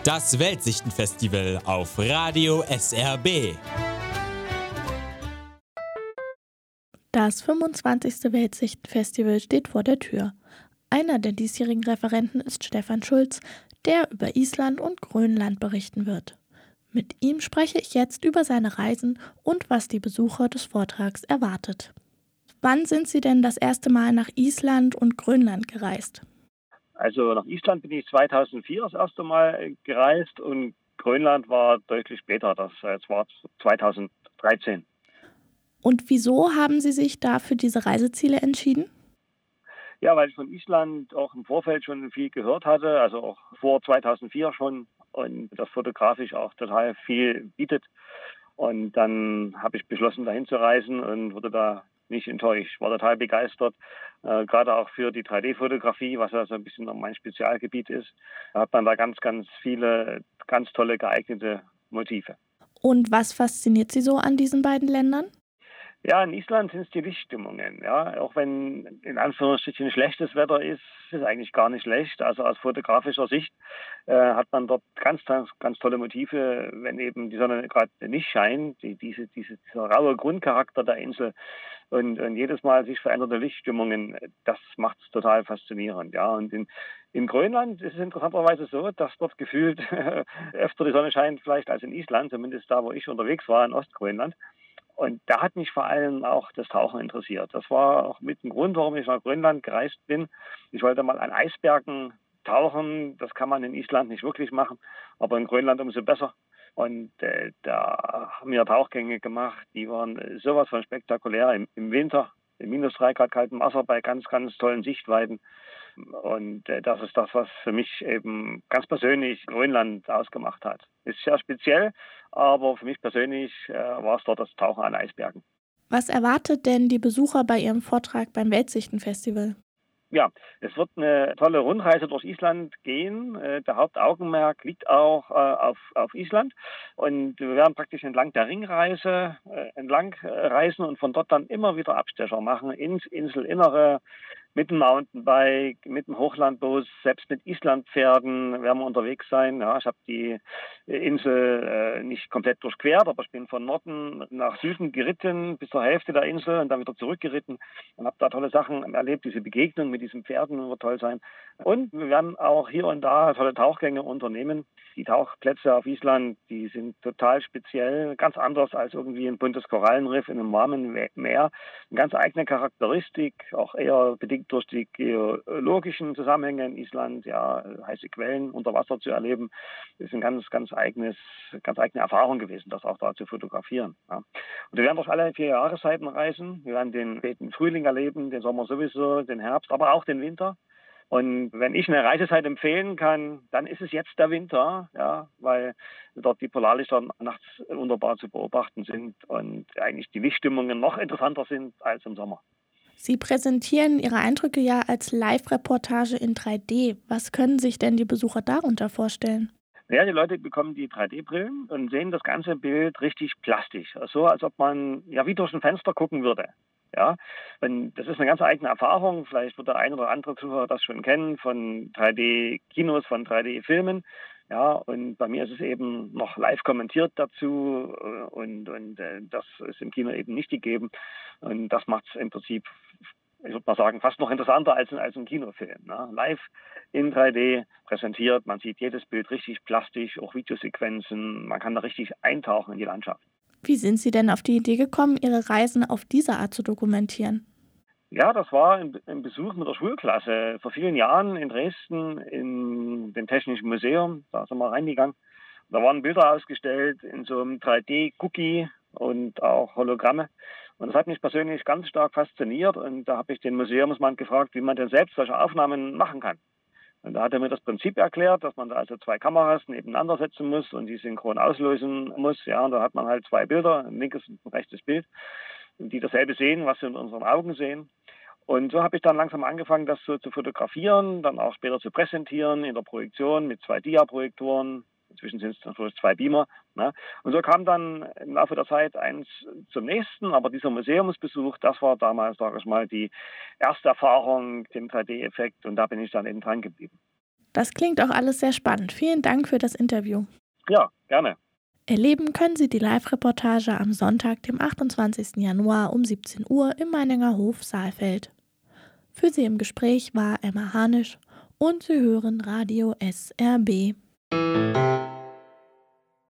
Das Weltsichtenfestival auf Radio SRB. Das 25. Weltsichtenfestival steht vor der Tür. Einer der diesjährigen Referenten ist Stefan Schulz, der über Island und Grönland berichten wird. Mit ihm spreche ich jetzt über seine Reisen und was die Besucher des Vortrags erwartet. Wann sind Sie denn das erste Mal nach Island und Grönland gereist? Also nach Island bin ich 2004 das erste Mal gereist und Grönland war deutlich später, das war 2013. Und wieso haben Sie sich da für diese Reiseziele entschieden? Ja, weil ich von Island auch im Vorfeld schon viel gehört hatte, also auch vor 2004 schon und das fotografisch auch total viel bietet. Und dann habe ich beschlossen, dahin zu reisen und wurde da nicht enttäuscht. War total begeistert, gerade auch für die 3D-Fotografie, was ja so ein bisschen mein Spezialgebiet ist. Da hat man da ganz, ganz viele, ganz tolle geeignete Motive. Und was fasziniert Sie so an diesen beiden Ländern? Ja, in Island sind es die Lichtstimmungen. Ja, auch wenn in Anführungsstrichen schlechtes Wetter ist, ist es eigentlich gar nicht schlecht. Also aus fotografischer Sicht hat man dort ganz, ganz, ganz tolle Motive, wenn eben die Sonne gerade nicht scheint. Dieser raue Grundcharakter der Insel und jedes Mal sich veränderte Lichtstimmungen, das macht es total faszinierend. Ja, und in Grönland ist es interessanterweise so, dass dort gefühlt öfter die Sonne scheint vielleicht als in Island, zumindest da, wo ich unterwegs war, in Ostgrönland. Und da hat mich vor allem auch das Tauchen interessiert. Das war auch mit dem Grund, warum ich nach Grönland gereist bin. Ich wollte mal an Eisbergen tauchen. Das kann man in Island nicht wirklich machen, aber in Grönland umso besser. Und da haben wir Tauchgänge gemacht, die waren sowas von spektakulär im Winter, im -3 Grad kaltem Wasser bei ganz, ganz tollen Sichtweiten. Und das ist das, was für mich eben ganz persönlich Grönland ausgemacht hat. Ist sehr speziell, aber für mich persönlich war es dort das Tauchen an Eisbergen. Was erwartet denn die Besucher bei Ihrem Vortrag beim Weltsichtenfestival? Ja, es wird eine tolle Rundreise durch Island gehen. Der Hauptaugenmerk liegt auch auf Island. Und wir werden praktisch entlang der Ringreise entlang reisen und von dort dann immer wieder Abstecher machen ins Inselinnere, mit dem Mountainbike, mit dem Hochlandbus, selbst mit Islandpferden werden wir unterwegs sein. Ja, ich habe die Insel nicht komplett durchquert, aber ich bin von Norden nach Süden geritten bis zur Hälfte der Insel und dann wieder zurückgeritten und habe da tolle Sachen erlebt. Diese Begegnung mit diesen Pferden wird toll sein. Und wir werden auch hier und da tolle Tauchgänge unternehmen. Die Tauchplätze auf Island, die sind total speziell, ganz anders als irgendwie ein buntes Korallenriff in einem warmen Meer. Eine ganz eigene Charakteristik, auch eher bedingt durch die geologischen Zusammenhänge in Island, ja, heiße Quellen unter Wasser zu erleben, ist eine ganz eigene Erfahrung gewesen, das auch da zu fotografieren. Ja. Und wir werden durch alle 4 Jahreszeiten reisen. Wir werden den späten Frühling erleben, den Sommer sowieso, den Herbst, aber auch den Winter. Und wenn ich eine Reisezeit empfehlen kann, dann ist es jetzt der Winter, ja, weil dort die Polarlichter nachts wunderbar zu beobachten sind und eigentlich die Lichtstimmungen noch interessanter sind als im Sommer. Sie präsentieren Ihre Eindrücke ja als Live-Reportage in 3D. Was können sich denn die Besucher darunter vorstellen? Ja, die Leute bekommen die 3D-Brillen und sehen das ganze Bild richtig plastisch. So, als ob man ja wie durch ein Fenster gucken würde. Ja, und das ist eine ganz eigene Erfahrung. Vielleicht wird der ein oder andere Zuhörer das schon kennen von 3D-Kinos, von 3D-Filmen. Ja, und bei mir ist es eben noch live kommentiert dazu und das ist im Kino eben nicht gegeben. Und das macht es im Prinzip, ich würde mal sagen, fast noch interessanter als ein Kinofilm. Ne? Live in 3D präsentiert, man sieht jedes Bild richtig plastisch, auch Videosequenzen, man kann da richtig eintauchen in die Landschaft. Wie sind Sie denn auf die Idee gekommen, Ihre Reisen auf diese Art zu dokumentieren? Ja, das war ein Besuch mit der Schulklasse vor vielen Jahren in Dresden in dem Technischen Museum. Da sind wir reingegangen. Da waren Bilder ausgestellt in so einem 3D-Cookie und auch Hologramme. Und das hat mich persönlich ganz stark fasziniert. Und da habe ich den Museumsmann gefragt, wie man denn selbst solche Aufnahmen machen kann. Und da hat er mir das Prinzip erklärt, dass man da also 2 Kameras nebeneinander setzen muss und die synchron auslösen muss. Ja, und da hat man halt 2 Bilder, ein linkes und ein rechtes Bild, die dasselbe sehen, was wir in unseren Augen sehen. Und so habe ich dann langsam angefangen, das so zu fotografieren, dann auch später zu präsentieren in der Projektion mit 2 Dia-Projektoren. Inzwischen sind es natürlich 2 Beamer. Ne? Und so kam dann im Laufe der Zeit eins zum nächsten. Aber dieser Museumsbesuch, das war damals, sage ich mal, die erste Erfahrung, den 3D-Effekt. Und da bin ich dann eben dran geblieben. Das klingt auch alles sehr spannend. Vielen Dank für das Interview. Ja, gerne. Erleben können Sie die Live-Reportage am Sonntag, dem 28. Januar um 17 Uhr im Meininger Hof Saalfeld. Für Sie im Gespräch war Emma Hanisch und Sie hören Radio SRB.